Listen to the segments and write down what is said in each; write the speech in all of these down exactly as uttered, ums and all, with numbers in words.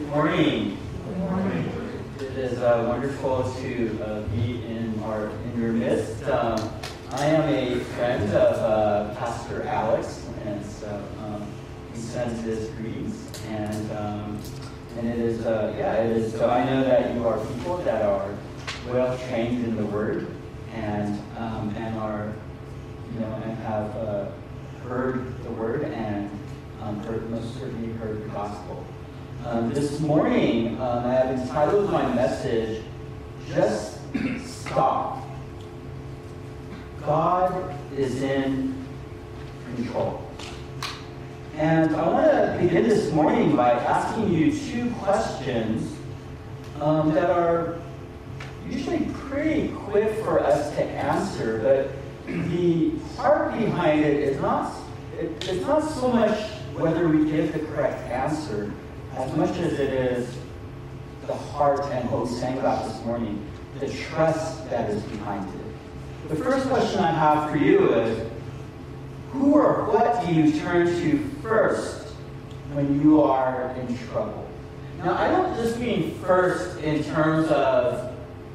morning. Good morning. It is uh, wonderful to uh, be in our in your midst. Um, I am a friend of uh, Pastor Alex, and so um, he sends his greetings. And um, and it is uh, yeah, it is. So I know that you are people that are well trained in the Word, and um, and are you know and have uh, heard the Word and um, heard most certainly heard the gospel. Um, this morning, um, I have entitled my message, Just Stop. God is in control. And I want to begin this morning by asking you two questions um, that are usually pretty quick for us to answer, but the heart behind it is not, it, it's not so much whether we give the correct answer, as much as it is the heart and what we sang about this morning, the trust that is behind it. The first question I have for you is, who or what do you turn to first when you are in trouble? Now, I don't just mean first in terms of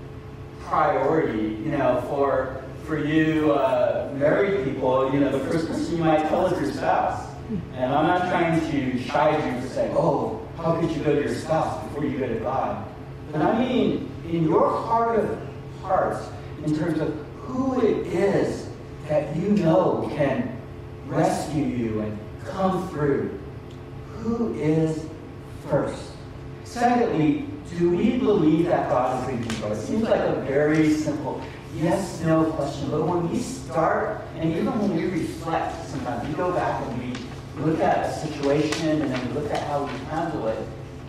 priority. You know, for for you uh, married people, you know, the first person you might tell is your spouse. And I'm not trying to chide you for saying, oh, how could you go to your spouse before you go to God? But I mean, in your heart of hearts, in terms of who it is that you know can rescue you and come through, who is first? Secondly, do we believe that God is in control? It seems like a very simple yes, no question. But when we start, and even when we reflect, sometimes we go back and we look at a situation and then we look at how we handle it,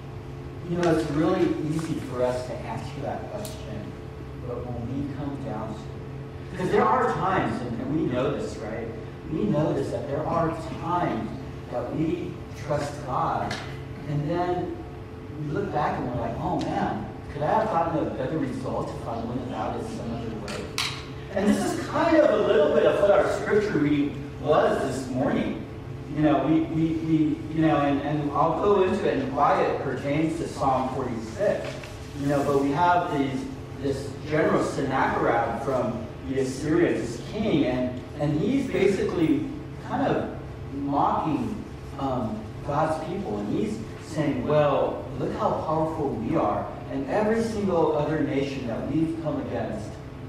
you know, it's really easy for us to answer that question. But when we come down to it, because there are times, and we know this, right? We know this, that there are times that we trust God, and then we look back and we're like, oh man, could I have gotten a better result if I went about it some other way? And this is kind of a little bit of what our scripture reading was this morning. You know, we, we, we you know, and, and I'll go into it and why it pertains to Psalm forty-six. You know, but we have these this general Sennacherib from the Assyrians, this king, and, and he's basically kind of mocking um, God's people, and he's saying, well, look how powerful we are, and every single other nation that we've come against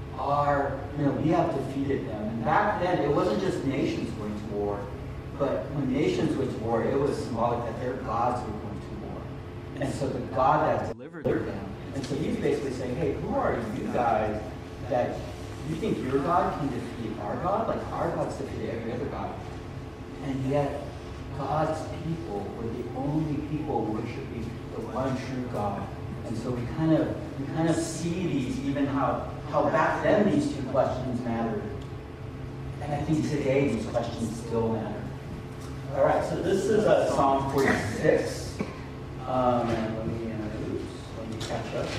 are, you know, we have defeated them. And back then, it wasn't just nations going to war. But when nations went to war, it was symbolic that their gods were going to war. And so the God that delivered them. And so he's basically saying, hey, who are you guys that you think your God can defeat our God? Like our God's defeated every other God. And yet, God's people were the only people worshiping the one true God. And so we kind of we kind of see these, even how, how back then these two questions mattered. And I think today these questions still matter. All right, so this is uh, Psalm forty-six. Um, and let me, uh, oops, let me catch up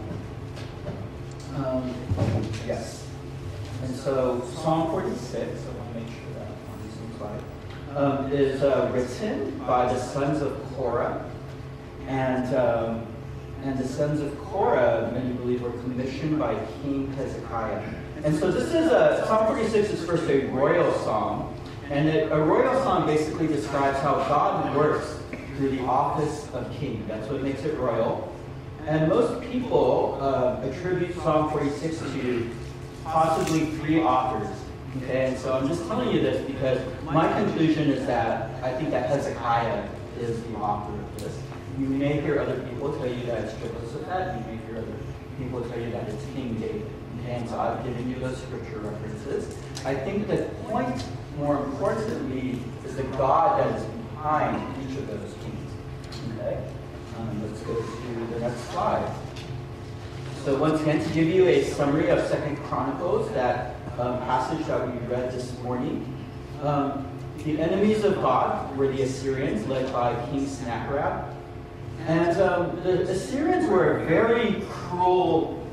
on my, um, yes. And so Psalm forty-six, I want to make sure that on this slide, um, is uh, written by the sons of Korah. And, um, and the sons of Korah, many believe, were commissioned by King Hezekiah. And so this is a, Psalm forty-six is first a royal psalm. And a royal psalm basically describes how God works through the office of king. That's what makes it royal. And most people uh, attribute Psalm forty-six to possibly three authors. Okay, and so I'm just telling you this because my conclusion is that I think that Hezekiah is the author of this. You may hear other people tell you that it's Jehoshaphat. You may hear other people tell you that it's King David. Okay, and so I've given you those scripture references. I think the point, more importantly, is the God that is behind each of those kings. Okay? Um, let's go to the next slide. So once again, to give you a summary of Second Chronicles, that um, passage that we read this morning, um, the enemies of God were the Assyrians, led by King Sennacherib. And um, the Assyrians were a very cruel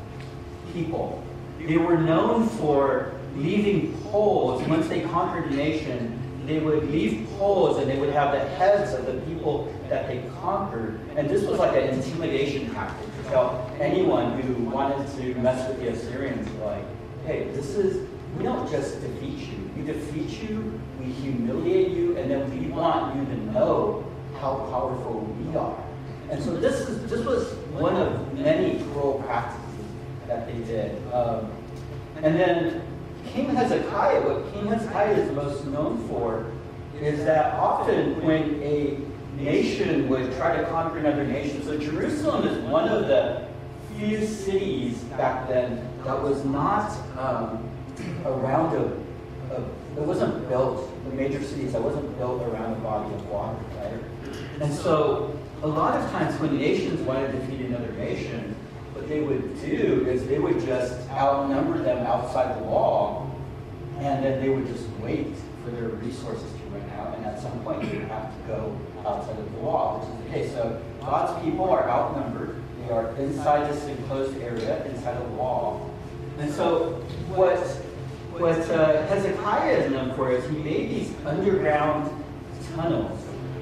people. They were known for leaving Poles, once they conquered a nation, they would leave poles and they would have the heads of the people that they conquered. And this was like an intimidation tactic to tell anyone who wanted to mess with the Assyrians, like, hey, this is, we don't just defeat you. We defeat you, we humiliate you, and then we want you to know how powerful we are. And so this is this was one of many cruel practices that they did. Um, and then King Hezekiah, what King Hezekiah is most known for is that often when a nation would try to conquer another nation, so Jerusalem is one of the few cities back then that was not um, around a, a, it wasn't built, the major cities, that wasn't built around a body of water, right? And so a lot of times when nations wanted to defeat another nation, what they would do is they would just outnumber them outside the wall, and then they would just wait for their resources to run out, and at some point they would have to go outside of the wall, which is the case. So God's people are outnumbered. They are inside this enclosed area, inside a wall. And so what, what uh, Hezekiah is known for is he made these underground tunnels.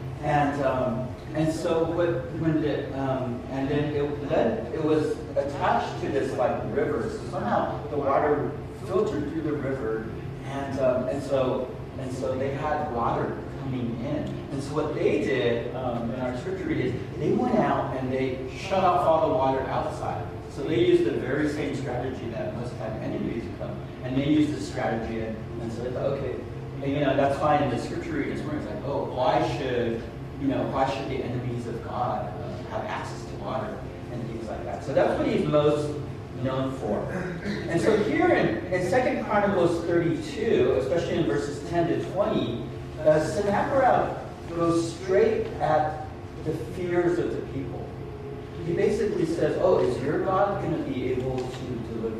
And um, and so what, when the, um, and then it, then it was attached to this like river. So somehow the water filtered through the river, and um, and so and so they had water coming in. And so what they did um, in our scripture read is they went out and they shut off all the water outside. So they used the very same strategy that must have enemies come, and they used this strategy, and, and so they thought, okay, and, you know, that's why in the scripture reading this morning it's like, oh, why should you know why should the enemies of God uh, have access to water and things like that? So that's what he's most known for. And so here in, in Second Chronicles thirty-two, especially in verses ten to twenty, uh, Sennacherib goes straight at the fears of the people. He basically says, oh, is your God going to be able to deliver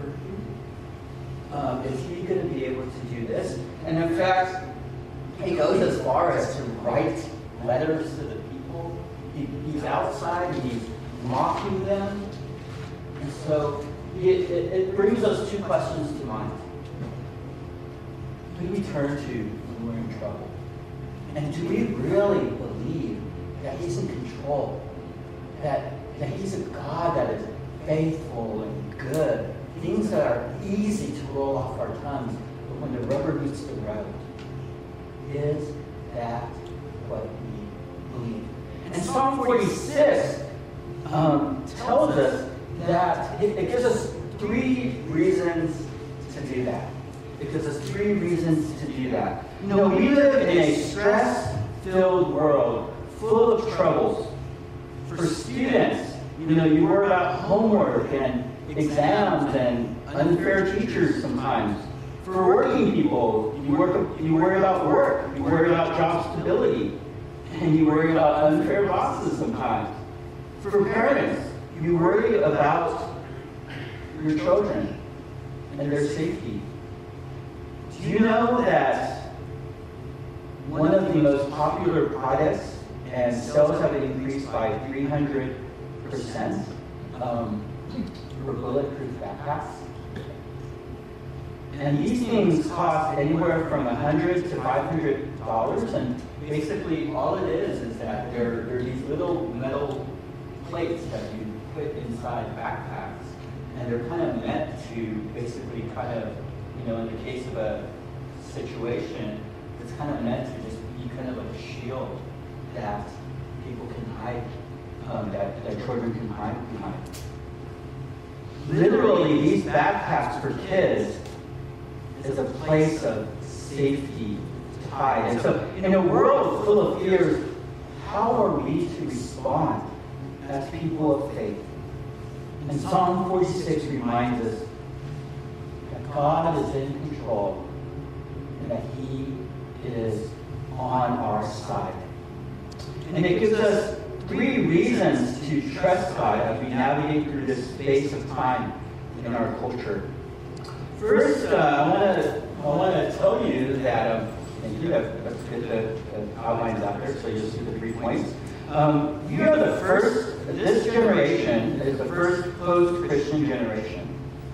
you? Um, is he going to be able to do this? And in fact, he goes as far as to write letters to the people. He, he's outside and he's mocking them. And so it, it, it brings us two questions to mind. Who do we turn to when we're in trouble? And do we really believe that he's in control? That, that he's a God that is faithful and good? Things that are easy to roll off our tongues, but when the rubber meets the road, is that what we believe? And Psalm forty-six um, tells us that it, it gives us three reasons to do that. It gives us three reasons to do that. You know, we live in a stress-filled world full of troubles. For students, you know, you worry about homework and exams and unfair teachers sometimes. For working people, you work, you worry about work, you worry about job stability, and you worry about unfair bosses sometimes. For parents, you worry about your children and their safety. Do you know that one of the most popular products and sales have increased by three hundred percent um, for bulletproof backpacks? And these things cost anywhere from one hundred to five hundred dollars, and basically all it is is that they're, they're these little metal plates that you put inside backpacks, and they're kind of meant to basically kind of, you know, in the case of a situation, it's kind of meant to just be kind of like a shield that people can hide, um, that, that children can hide behind. Literally, these backpacks for kids is a place of safety to hide. And so, in a world full of fears, how are we to respond as people of faith? And Psalm forty-six reminds us that God is in control and that he is on our side. And it gives us three reasons to trust God as we navigate through this space of time in our culture. First, uh, I want to I want to tell you that, um, and you have let's get the, the outlines out there so you'll see the three points. Um, you are the first, this generation is the first post-Christian generation.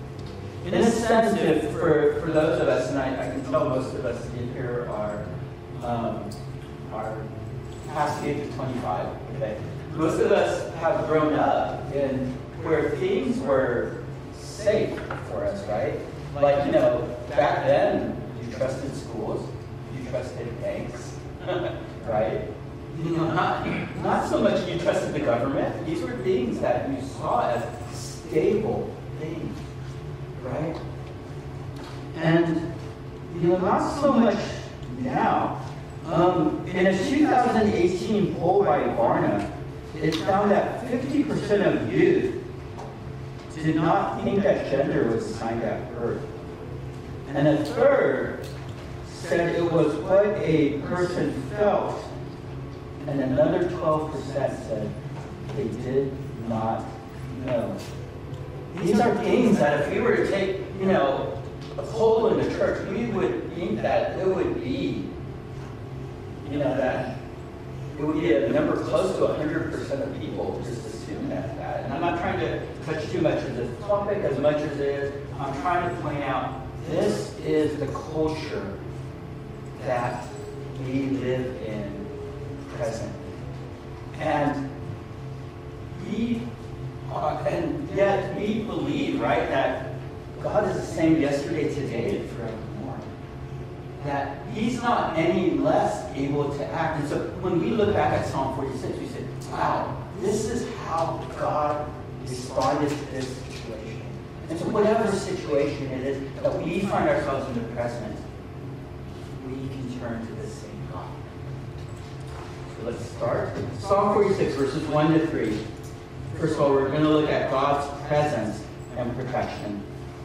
In a sense, if for, for those of us, and I, I can tell most of us in here are um, are past the age of twenty-five. Okay, most of us have grown up in where things were safe for us, right? Like, you know, back then, you trusted schools, you trusted banks, right? You know, not, not so much you trusted the government. These were things that you saw as stable things, right? And, you know, not so much now. Um, in a two thousand eighteen poll by Barna, it found that fifty percent of youth did not think that gender was assigned at birth. And a third said it was what a person felt. And another twelve percent said they did not know. These are things that if we were to take, you know, a poll in the church, we would think that it would be, you know, that it would be a number close to one hundred percent of people just assume that, that. And I'm not trying to touch too much of this topic as much as it is. I'm trying to point out this is the culture that we live in present. And we are, and yet we believe, right, that God is the same yesterday, today, and forevermore. That He's not any less able to act. And so when we look back at Psalm forty-six, we say, wow, this is how God responded to this situation. And so whatever situation it is that we find ourselves in the present, we can turn to the same God. So let's start. Psalm forty-six, verses one to three. First of all, we're going to look at God's presence and protection.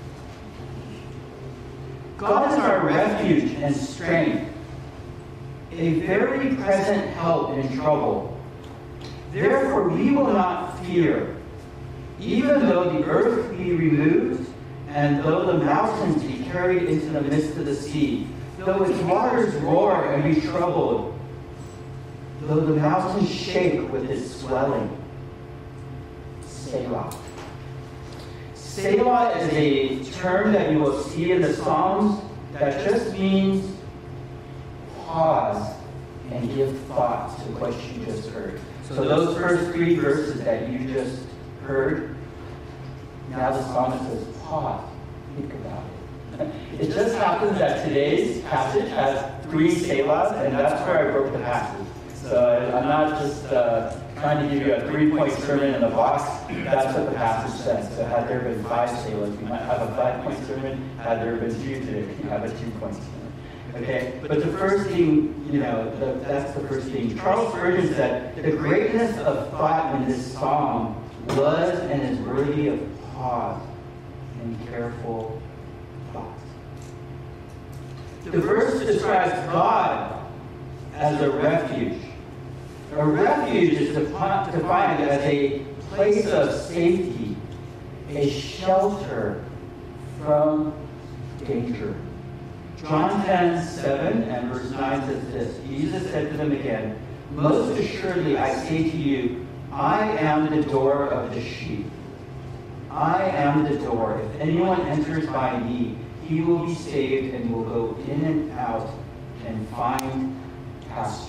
God is our refuge and strength, a very present help in trouble. Therefore we will not fear, even though the earth be removed, and though the mountains be carried into the midst of the sea, though its waters roar and be troubled, though the mountains shake with its swelling. Selah. Selah is a term that you will see in the Psalms that just means pause and give thought to what you just heard. So those first three verses that you just heard, now the psalmist says, pause, think about it. It just happens that today's passage has three Selahs, and that's where I broke the passage. So I'm not just uh, trying to give you a three-point sermon in a box. That's what the passage says. So had there been five Selahs, you might have a five-point sermon. Had there been two today, you have a two-point sermon. Okay? But the first thing, you know, the, that's the first thing. Charles Spurgeon said, the greatness of thought in this psalm was and is worthy of pause and careful thought. The verse describes God as a refuge. A refuge is defi- defined as a place of safety, a shelter from danger. John ten, seven and verse nine says this, Jesus said to them again, most assuredly I say to you, I am the door of the sheep. I am the door. If anyone enters by me, he will be saved and will go in and out and find pasture.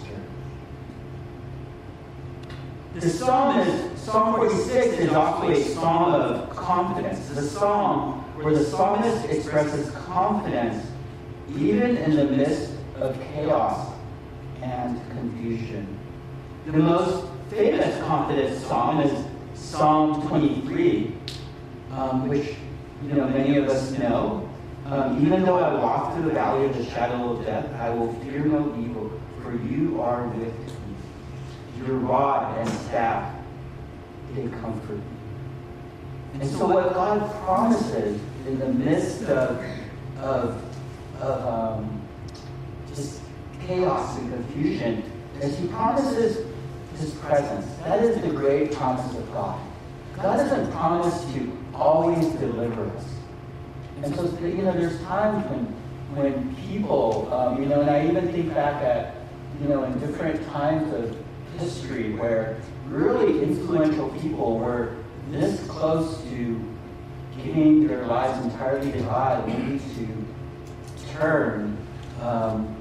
The psalm is, Psalm forty-six is also a psalm of confidence. The psalm where the psalmist expresses confidence even in the midst of chaos and confusion. The most famous confidence psalm is Psalm twenty-three, um, which you know many of us know. Um, even though I walk through the valley of the shadow of death, I will fear no evil, for you are with me. Your rod and staff, they comfort me. And so what God promises in the midst of, of, of um, just chaos and confusion is He promises His presence. That is the great promise of God. God doesn't promise to always deliver us. And so, you know, there's times when, when people, um, you know, and I even think back at, you know, in different times of history where really influential people were this close to giving their lives entirely to God, only to turn um,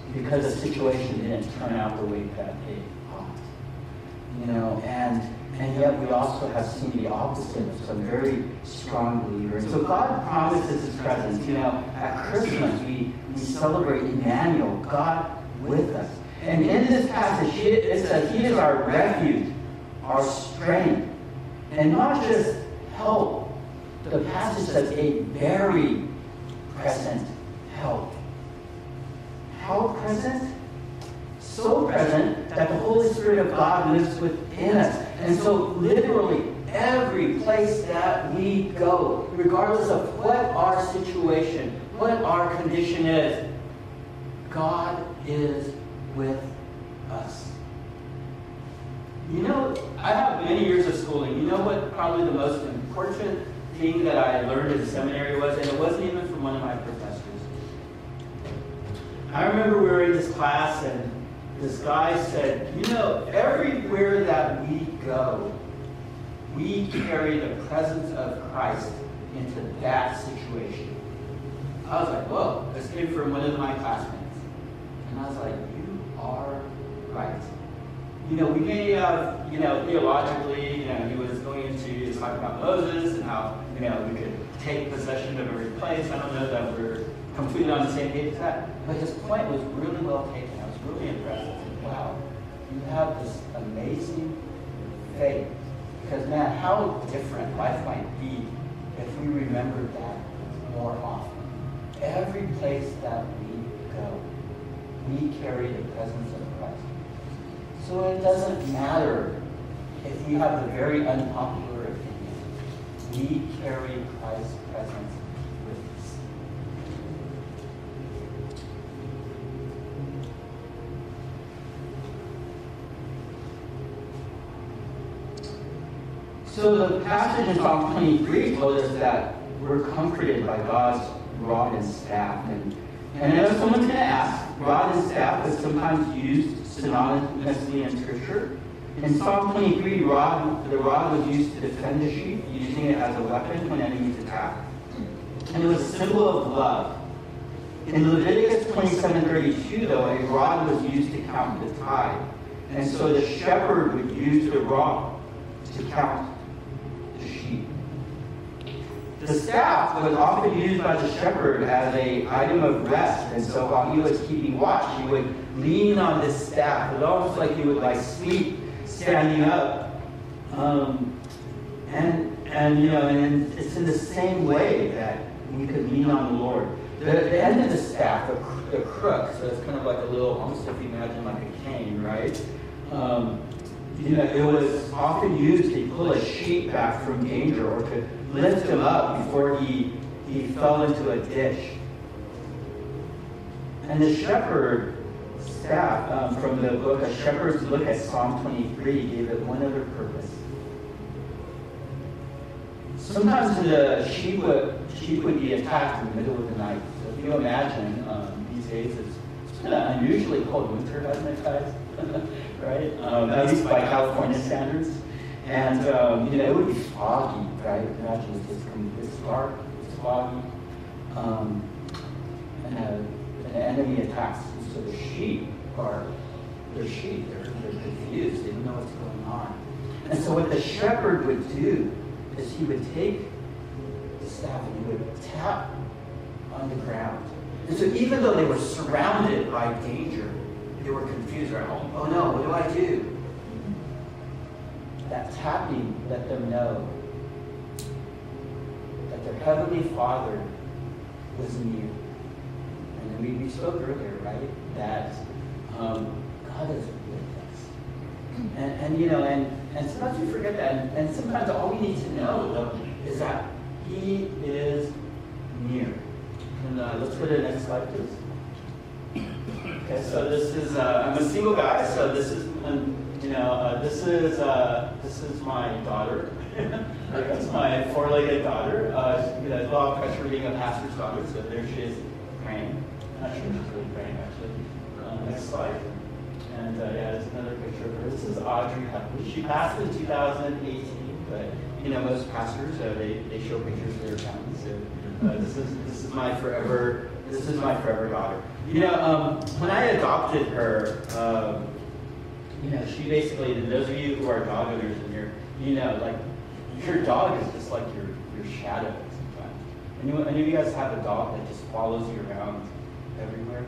because the situation didn't turn out the way that they thought. You know, and and yet we also have seen the opposite of some very strong believers. So God promises His presence. You know, at Christmas we, we celebrate Emmanuel, God with us. And in this passage, it says He is our refuge, our strength, and not just help. The passage says a very present help. How present? So present that the Holy Spirit of God lives within us. And so literally every place that we go, regardless of what our situation, what our condition is, God is with us. You know, I have many years of schooling. You know what probably the most important thing that I learned in seminary was? And it wasn't even from one of my professors. I remember we were in this class and this guy said, you know, everywhere that we go, we carry the presence of Christ into that situation. I was like, whoa, this came from one of my classmates. And I was like, you are right. You know, we may have, you know, theologically, you know, he was going into, he was talking about Moses and how, you know, we could take possession of every place. I don't know that we're completely on the same page as that. But his point was really well taken. I was really impressed. I said, wow, you have this amazing faith. Because, man, how different life might be if we remembered that more often. Every place that we go, we carry the presence of Christ. So it doesn't matter if we have the very unpopular opinion. We carry Christ's presence with us. So the passage in Psalm twenty-three told us that we're comforted by God's rod and staff. And, and I know someone's going to ask, rod and staff is sometimes used synonymously in Scripture. In Psalm twenty-three, rod, the rod was used to defend the sheep, using it as a weapon when enemies attacked. And it was a symbol of love. In Leviticus twenty-seven thirty-two, though, a rod was used to count the tithe. And so the shepherd would use the rod to count the sheep. The staff was often used by the shepherd as an item of rest. And so while he was keeping watch, he would lean on this staff. It was almost like he would like sleep standing up. Um, and, and, you know, and it's in the same way that we could lean on the Lord. The, the end of the staff, the, the crook, so it's kind of like a little, almost if you imagine like a cane, right? Um, you know, it was often used to pull a sheep back from danger or to lift him up before he, he fell into a ditch. And the shepherd staff um, from the book A Shepherd's Look at Psalm twenty-three gave it one other purpose. Sometimes the sheep would, sheep would be attacked in the middle of the night. So if you imagine, um, these days it's, it's been an unusually cold winter, hasn't it, guys? Right? Um, at least by California standards. And, um, you know, it would be foggy, right? Imagine it's just it's dark, it's foggy. Um, and, a, and the enemy attacks. So the sheep are, they're sheep. They're, they're confused. They don't know what's going on. And so what the shepherd would do is he would take the staff and he would tap on the ground. And so even though they were surrounded by danger, they were confused. Right? Oh, oh no, what do I do? That tapping let them know that their Heavenly Father was near. And we, we spoke earlier, right? That um, God is with us. And, and you know, and, and sometimes we forget that. And, and sometimes all we need to know, though, is that He is near. And uh, let's go to the next slide, please. Okay, so this is, uh, I'm a single guy, so this is, um, you know, uh, this is uh, this is my daughter. That's my four-legged daughter. Uh, you know, a lot of pressure being a pastor's daughter, so there she is praying. I'm not sure she's really praying, actually. Uh, next slide. And uh, yeah, there's another picture of her. This is Audrey Huckley. She passed in two thousand eighteen, but, you know, know, most pastors, uh, they, they show pictures of their families. So, uh, this is this is my forever this is my forever daughter. You know, um, when I adopted her, um, you know, she basically, and those of you who are dog owners in here, you know, like your dog is just like your your shadow sometimes. And you, any of you guys have a dog that just follows you around everywhere?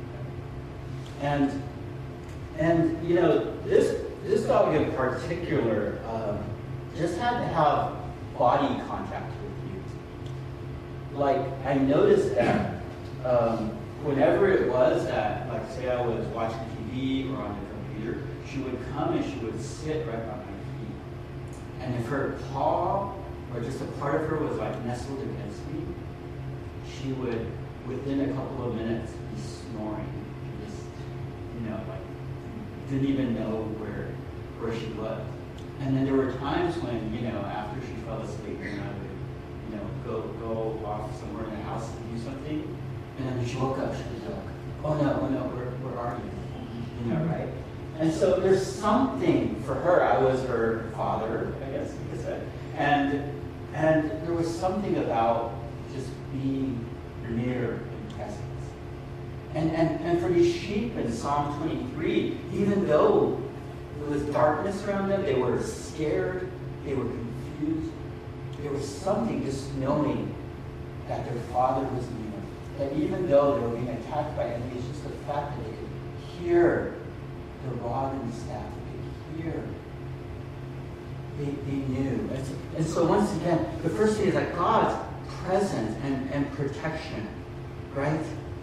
And and you know, this this dog in particular um, just had to have body contact with you. Like I noticed that um, whenever it was that, like say I was watching T V or on the computer, she would come and she would sit right on my feet. And if her paw or just a part of her was like nestled against me, she would, within a couple of minutes, be snoring. Just, you know, like didn't even know where where she was. And then there were times when, you know, after she fell asleep, and I would, you know, go go off somewhere in the house to do something, and then when she woke up, she was like, "Oh no, oh no, where where are you?" You know, right? And so there's something for her. I was her father, I guess you could say, and and there was something about just being near in presence. And, and, and for these sheep in Psalm twenty-three, even though there was darkness around them, they were scared, they were confused, there was something just knowing that their father was near. That even though they were being attacked by enemies, just the fact that they could hear the rod and the staff, they could hear, they, they knew. And so, and so once again, the first thing is that God's presence and, and protection, right?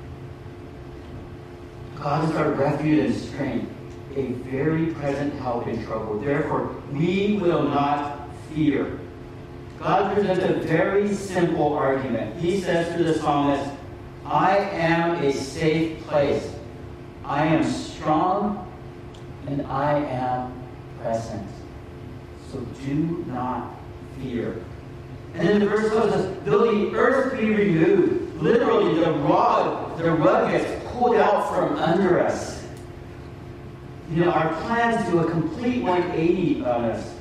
God is our refuge and strength, a very present help in trouble. Therefore, we will not fear. God presents a very simple argument. He says to the psalmist, I am a safe place. I am strong and I am present. So do not fear. And then the verse tells us, though the earth be removed, literally the rod, the rug gets pulled out from under us. You know, our plans do a complete one eighty on us.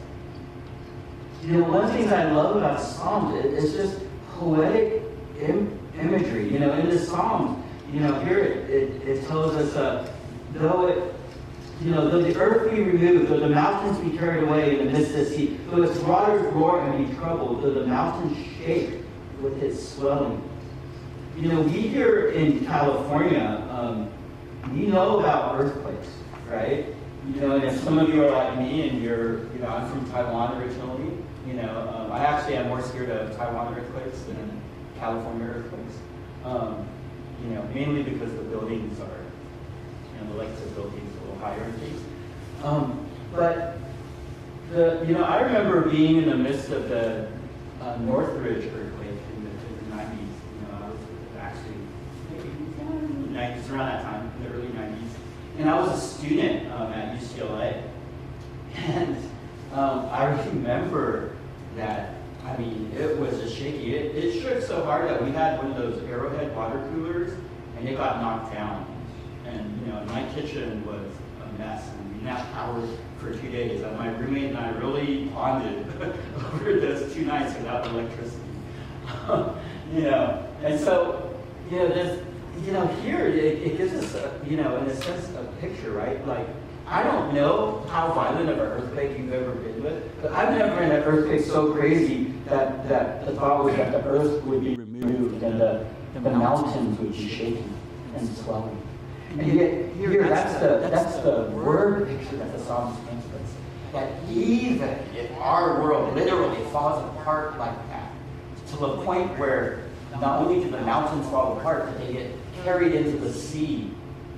You know, one of the things I love about Psalms is just poetic im- imagery. You know, in the Psalms, you know, here it, it, it tells us, uh, though it, you know, though the earth be removed, though the mountains be carried away in the midst of the sea, though its waters roar and be troubled, though the mountains shake with its swelling. You know, we here in California, um, we know about earthquakes, right? You know, and if some of you are like me and you're, you know, I'm from Taiwan originally, you know, um, I actually am more scared of Taiwan earthquakes than California earthquakes. Um, you know, mainly because the buildings are, you know, the lengths of buildings a little higher and things. Um, but, the, you know, I remember being in the midst of the uh, Northridge earthquake in the, in the nineties. Actually, maybe nineties, around that time, in the early nineties. And I was a student um, at U C L A. And um, I remember that, I mean, it was just shaky. It, it shook so hard that we had one of those Arrowhead water coolers, and it got knocked down. And, you know, my kitchen was a mess. And we didn't have power for two days. And my roommate and I really bonded over those two nights without electricity. You know, and so, you know, this, you know, here it, it gives us, a, you know, in a sense, a picture, right? Like, I don't know how violent of an earthquake you've ever been with, but I've never been in an earthquake so crazy that, that the thought was that the earth would be removed and the, the mountains would be shaking and swelling. And yet, here, that's the, that's the word picture that the Psalms paints us. That even if our world literally falls apart like that, to the point where not only do the mountains fall apart, but they get carried into the sea.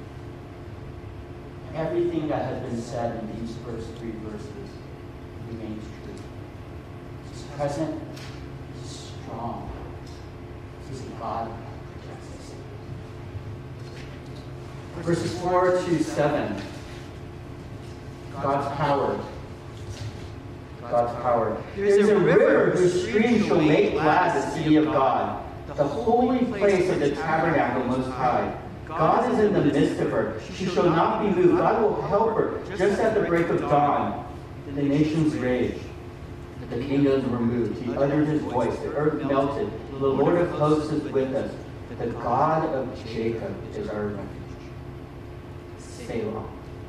Everything that has been said in these first three verses remains true. He's present, he's strong, he's a God who protects us. Verses four to seven. God's power. God's power. There is a river whose streams shall make glad the city of God, the holy place of the tabernacle most high. God is in the midst of her. She shall not be moved. God will help her. Just at the break of dawn, the nations rage. The The kingdoms were moved. He uttered his voice. The earth melted. The Lord of hosts is with us. The God of Jacob is our refuge. Selah.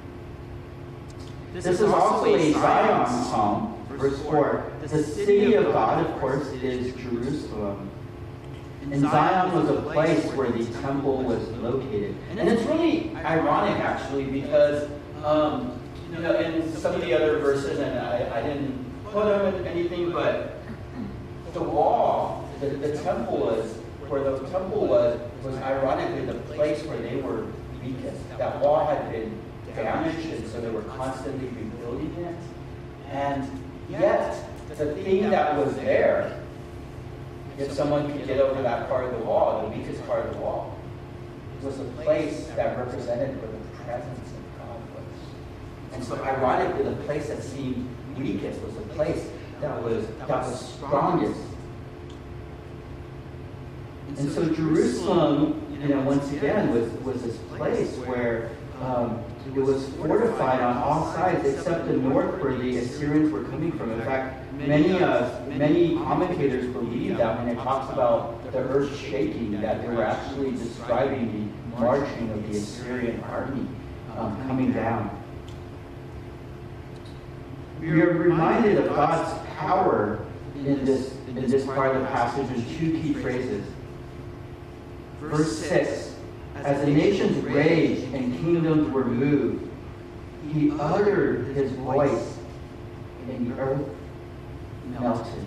This is also a Zion psalm, verse four. The city of God, of course, is Jerusalem. And Zion was a place where the temple was located. And it's really ironic, actually, because, um, you know, in some of the other verses, and I, I didn't put them in anything, but the wall, the, the temple was, where the temple was, was ironically the place where they were weakest. That wall had been damaged, and so they were constantly rebuilding it. And yet, the thing that was there, if someone could get over that part of the wall, the weakest part of the wall, was a place that represented where the presence of God was. And so ironically, the place that seemed weakest was the place that was that was strongest. And so Jerusalem, you know, once again, was, was this place where um, it was fortified on all sides except the north where the Assyrians were coming from. In fact, many uh, many commentators believe that when it talks about the earth shaking, that they were actually describing the marching of the Assyrian army um, coming down. We are reminded of God's power in this in this part of the passage in two key phrases. Verse six, as the nations raged and kingdoms were moved, he uttered his voice, and the earth melted.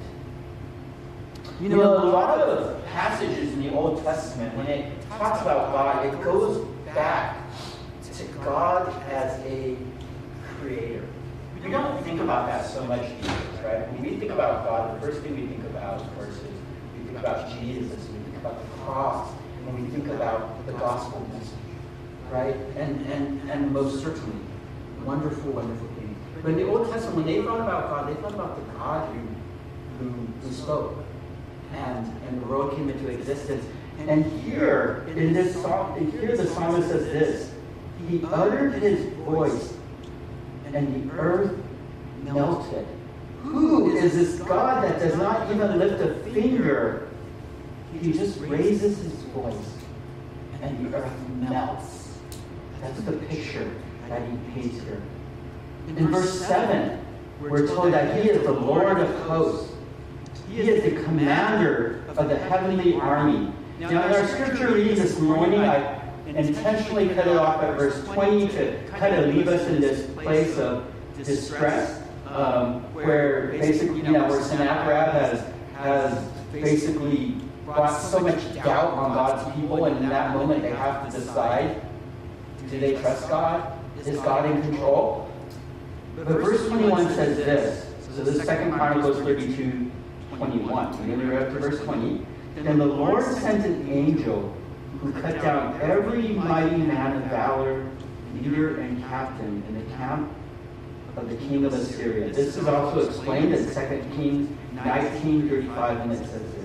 You know, a lot of passages in the Old Testament, when it talks about God, it goes back to God as a creator. We don't think about that so much these days, right? When we think about God, the first thing we think about, of course, is we think about Jesus, we think about the cross, and we think about the gospel message, right? And and and most certainly, wonderful, wonderful thing. But in the Old Testament, when they thought about God, they thought about the God who who, who spoke, and and the world came into existence. And here in this psalm, here the psalmist says this: he uttered his voice, and the earth melted. Who is this God that does not even lift a finger? He just raises his voice, and the earth melts. That's the picture that he paints here. In verse seven, we're told that he is the Lord of hosts. He is the commander of the heavenly army. Now, in our scripture reading this morning, I intentionally cut it off at verse twenty to kind of leave us in this place of distress, um, where basically, you know, where Sennacherib has, has basically brought so much doubt on God's people, and in that moment they have to decide, do they trust God? Is God in control? But verse twenty-one says this. So this is Second Chronicles thirty-two, twenty-one. We're going to read up to verse twenty. Then the Lord sent an angel who cut down every mighty man of valor, leader and captain in the camp of the king of Assyria. This is also explained in Second Kings nineteen thirty-five, and it says this.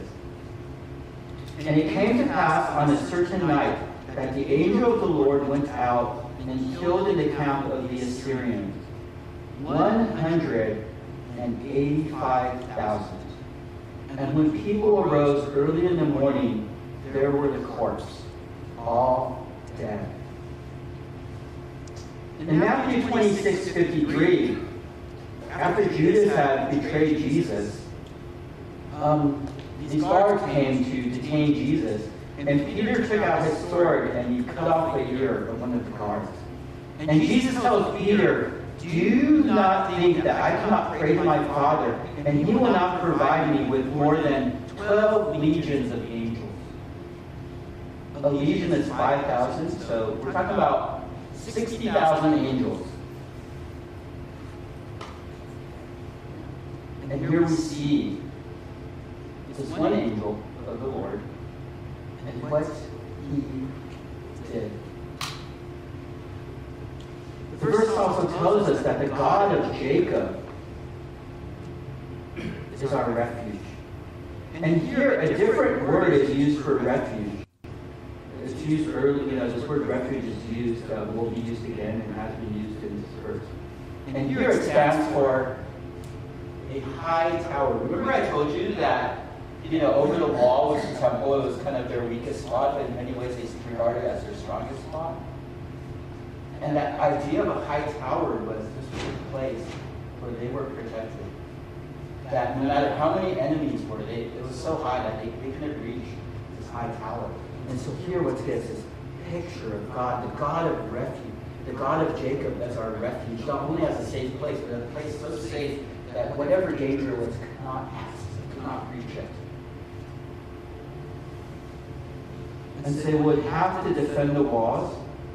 And it came to pass on a certain night that the angel of the Lord went out and killed in the camp of the Assyrians one hundred eighty-five thousand. And when people arose early in the morning, there were the corpses, all dead. In Matthew twenty-six fifty-three, after Judas had betrayed Jesus, um, these guards came to detain Jesus, and Peter took out his sword and he cut off the ear of one of the guards. And Jesus tells Peter, do not think that I cannot pray to my Father, and he will not provide me with more than twelve legions of angels. A legion is five thousand, so we're talking about sixty thousand angels. And here we see this one angel of the Lord and what he did. The verse also tells us that the God of Jacob is our refuge. And here a different word is used for refuge. It's used early, you know, this word refuge is used, uh, will be used again and has been used in this verse. And here it stands for a high tower. Remember I told you that, you know, over the wall was the temple. It was kind of their weakest spot, but in many ways they regarded it as their strongest spot. And that idea of a high tower was this was a place where they were protected. That no matter how many enemies were, they, it was so high that they, they couldn't reach this high tower. And so here what's this, this picture of God, the God of refuge, the God of Jacob as our refuge, not only as a safe place, but a place so safe that whatever danger was could not pass, could not reach it. And so they would have to defend the walls.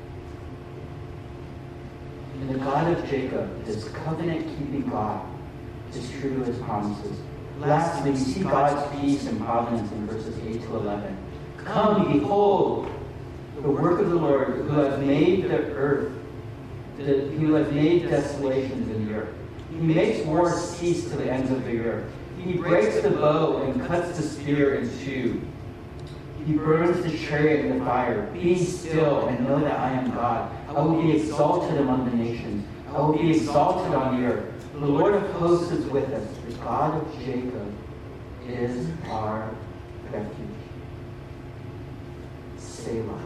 And the God of Jacob, this covenant-keeping God, is true to his promises. Lastly, we see God's peace and providence in verses eight to eleven. Come, behold, the work of the Lord, who has made the earth, the, who has made desolations in the earth. He makes war cease to the ends of the earth. He breaks the bow and cuts the spear in two. He burns the chariot in the fire. Be still and know that I am God. I will be exalted among the nations. I will be exalted on the earth. The Lord of hosts is with us. The God of Jacob is our refuge. Selah.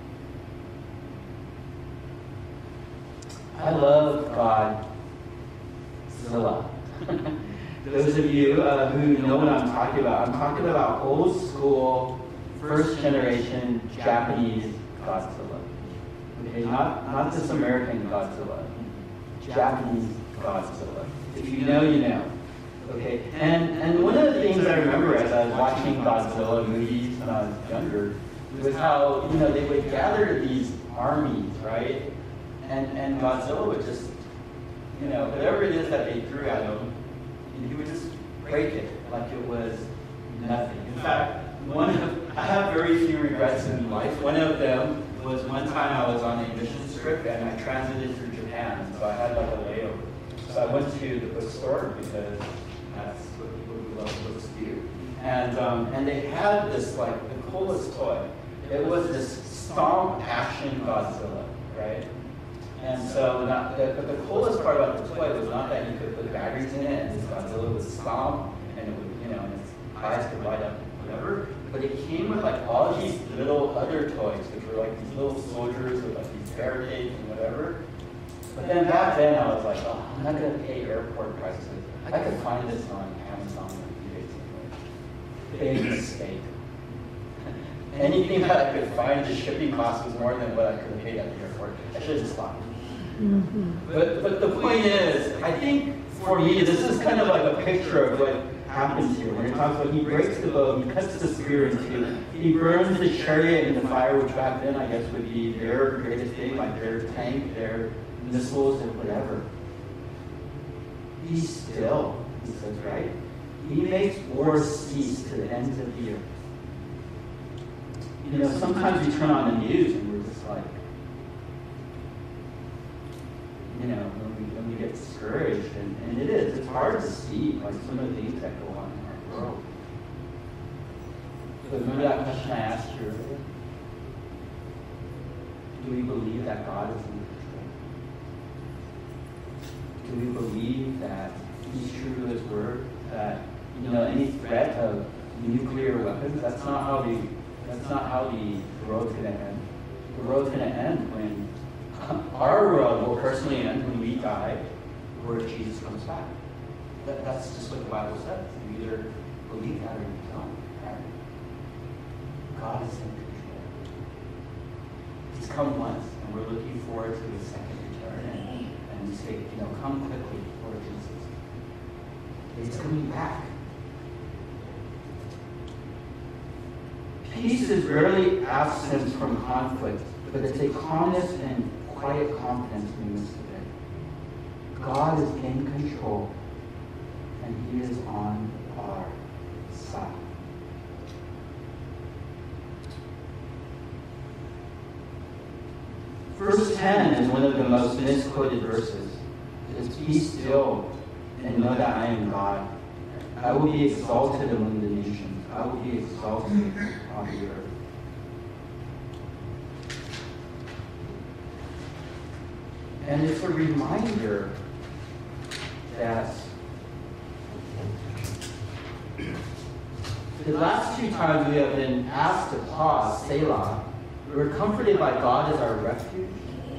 I love God. Zilla. Those of you uh, who know what I'm talking about, I'm talking about old school, first generation Japanese Godzilla. Okay, not, not this American Godzilla. Japanese Godzilla. If you know, you know. Okay, and, and one of the things I remember as I was watching Godzilla movies when I was younger was how, you know, they would gather these armies, right? And, and Godzilla would just, you know, whatever it is that they threw at him, he would just break it like it was nothing. In fact, one of, I have very few regrets in life. One of them was one time I was on a mission trip and I transited through Japan, so I had like a layover. So I went to the bookstore because that's what people who love books do. And, um, and they had this, like, the coolest toy. It was this Stomp Action Godzilla, right? And so, not, the, but the coolest part about the toy was not that you could put batteries in it and this Godzilla would stomp and it would, you know, and its eyes could light up, whatever. But it came with like all these little other toys, which were like these little soldiers with like these barricades and whatever. But then back then I was like, oh, I'm not going to pay airport prices. I could find this on Amazon or eBay somewhere. Big mistake. Anything that I could find, the shipping cost was more than what I could have paid at the airport. I should have just bought it. Mm-hmm. But, but the point is, I think for me, this is kind of like a picture of what happens here. When it talks about he breaks the bow, he cuts the spear in two, he burns the chariot in the fire, which back then I guess would be their greatest thing, like their tank, their missiles, and whatever. Be still, he says, right? He makes war cease to the ends of the earth. You know, sometimes we turn on the news and we're just like, you know, when we, when we get discouraged, and, and it is, it's hard to see, like, some of the things that go on in our world. But remember that question I asked you earlier? Do we believe that God is in control? Do we believe that He's true to His word? That, you know, any threat of nuclear weapons, that's not how the, that's not how the road's going to end. The road's going to end when our world will personally end when we die, or if Jesus comes back. That, that's just what the Bible says. You either believe that or you don't. Right? God is in control. He's come once, and we're looking forward to His second return. And, and we say, you know, come quickly, Lord Jesus. He's coming back. Peace is rarely absence from conflict, but it's a calmness and quiet confidence we miss today. God is in control, and He is on our side. Verse ten is one of the most misquoted verses. It is, be still and know that I am God. I will be exalted among the nations. I will be exalted on the earth. And it's a reminder that The last two times we have been asked to pause, Selah. We're comforted by God as our refuge.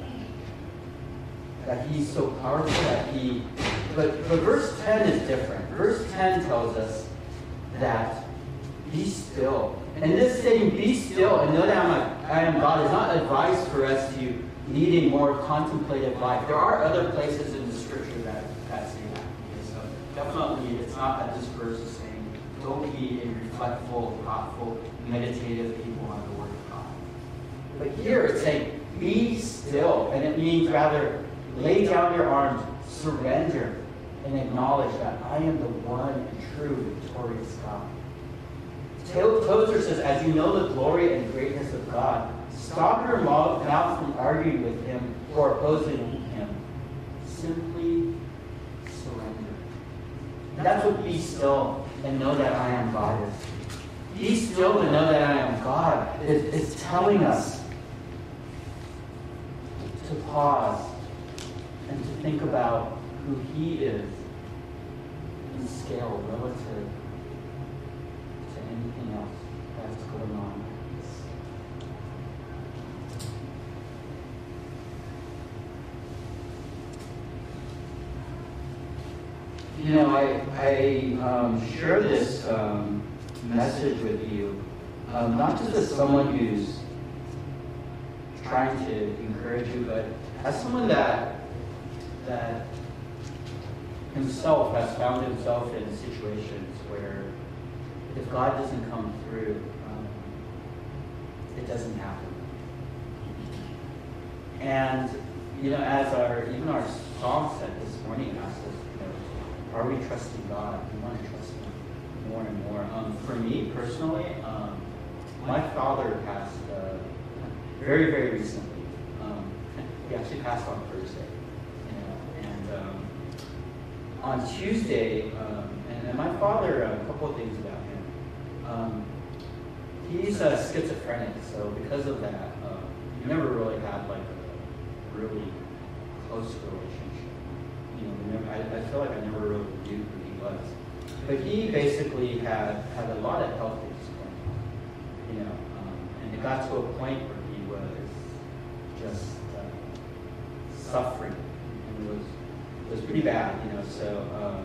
That He's so powerful that He... But, but verse ten is different. Verse ten tells us that be still. And this saying, be still and know that I'm a, I am God, is not advice for us to lead a more contemplative life. There are other places in the scripture that, that say that. Okay, so definitely it's not that this verse is saying, don't be a reflectful, thoughtful, meditative people on the Word of God. But here it's saying, be still. And it means rather, lay down your arms, surrender, and acknowledge that I am the one and true victorious God. Tozer says, as you know the glory and greatness of God, stop your mouth from arguing with Him or opposing Him. Simply surrender. That's what be still and know that I am God is. Be still and know that I am God is, is telling us to pause and to think about who He is in scale relative to anything else that's going on. You know, I, I um, share this um, message with you, um, not just as someone who's trying to encourage you, but as someone that that himself has found himself in situations where if God doesn't come through, um, it doesn't happen. And you know, as our even our song said this morning asked us, you know, are we trusting God? We want to trust Him more and more. Um, for me personally, um, my father passed uh, very very recently. Um, he actually passed on Thursday. Um, on Tuesday, um, and, and my father, a couple of things about him. Um, he's a schizophrenic, so because of that, uh, he never really had like a really close relationship. You know, we never, I, I feel like I never really knew who he was. But he basically had had a lot of health issues going on, you know, um, and it got to a point where he was just uh, suffering, and it was. It was pretty bad, you know, so um,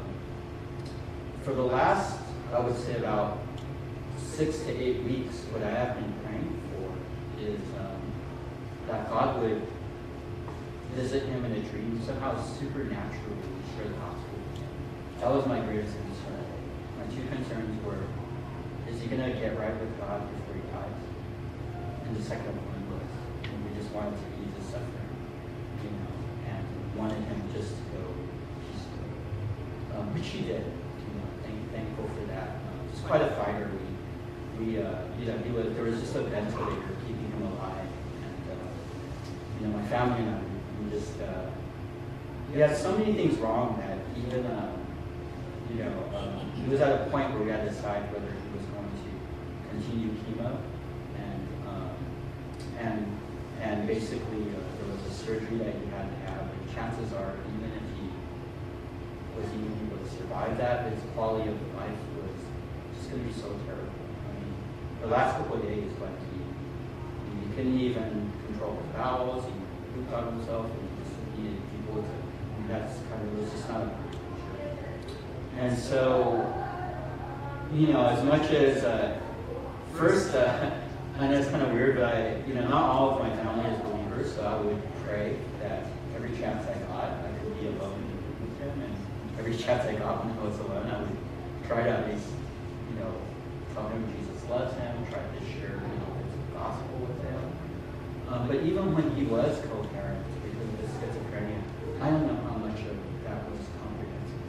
for the last, I would say about six to eight weeks, what I have been praying for is um, that God would visit him in a dream, somehow supernaturally share the gospel with him. That was my greatest concern. My two concerns were, is he going to get right with God before he dies? And the second one was, and we just wanted to ease his suffering, you know, and wanted him just to go peacefully, um, which he did. You know, thank, thankful for that. Um, just quite a fighter. We, we, uh, you know, he was. There was just a ventilator keeping him alive, and uh, you know, my family and I, we just, uh, we had so many things wrong that even, uh, you know, um, he was at a point where we had to decide whether he was going to continue chemo, and um, and and basically uh, there was a surgery that he had to have. And chances are, even if he was even able to survive that, his quality of life was just going to be so terrible. I mean, the last couple of days, like he, he couldn't even control his bowels. He pooped on himself, and he just needed people to. And that's kind of, it was just not a good picture. And so, you know, as much as uh, first, uh, I know it's kind of weird, but I, you know, not all of my family is believers, so I would pray that every chance I got, I could be alone with him, and every chance I got when I was alone, I would try to at least, you know, tell him Jesus loves him, try to share, you know, the gospel with him. Um, but even when he was co-parent, because of his schizophrenia, I don't know how much of that was comprehensive.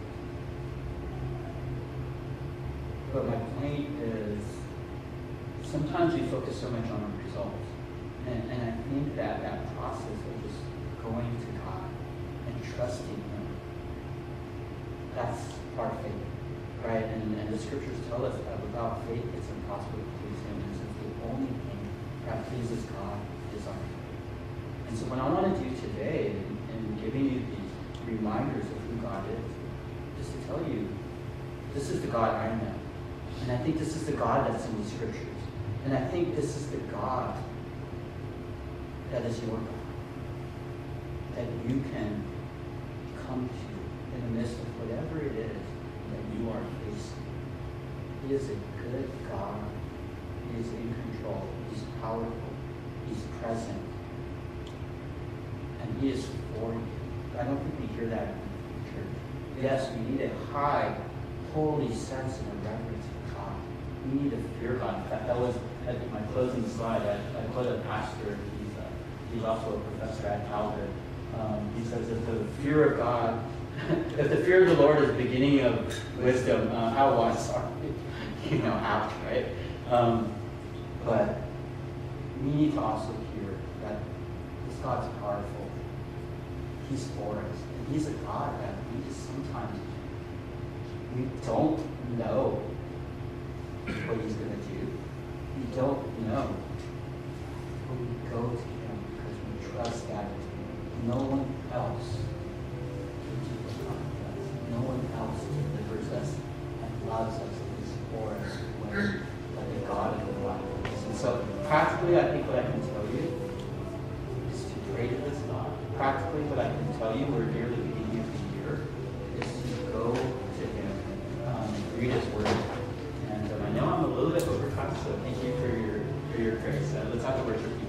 But my point is, sometimes we focus so much on the results. And, and I think that that process of just going to God and trusting Him, that's our faith, right? And, and the scriptures tell us that without faith, it's impossible to please Him. And since the only thing that pleases God is our faith. And so what I want to do today, in, in giving you these reminders of who God is, is to tell you, this is the God I know. And I think this is the God that's in the scriptures. And I think this is the God that is your God, that you can come to in the midst of whatever it is that you are facing. He is a good God. He is in control. He's powerful. He's present. And He is for you. I don't think we hear that in the church. Yes, we need a high, holy sense and a reverence for God. We need to fear God. That, that was at my closing slide. I, I quote a pastor. He's, uh, he's also a professor at Calvin. Um, he says, if the fear of God, if the fear of the Lord is the beginning of wisdom, uh, how wise are we? You know, ouch, right? Um, but we need to also hear that this God's powerful. He's for us. And He's a God that we just sometimes, we don't know what He's going to do. We don't know. But we go to Him because we trust that no one else can do what God does. No one else delivers us and loves us and is for us when like the God of the Bible is. And so practically, I think what I can tell you is to pray to this God. Practically, what I can tell you, we're near the beginning of the year, is to go to Him, um, read His Word. And um, I know I'm a little bit over time, so thank you for your for your grace. Uh, let's have the worship.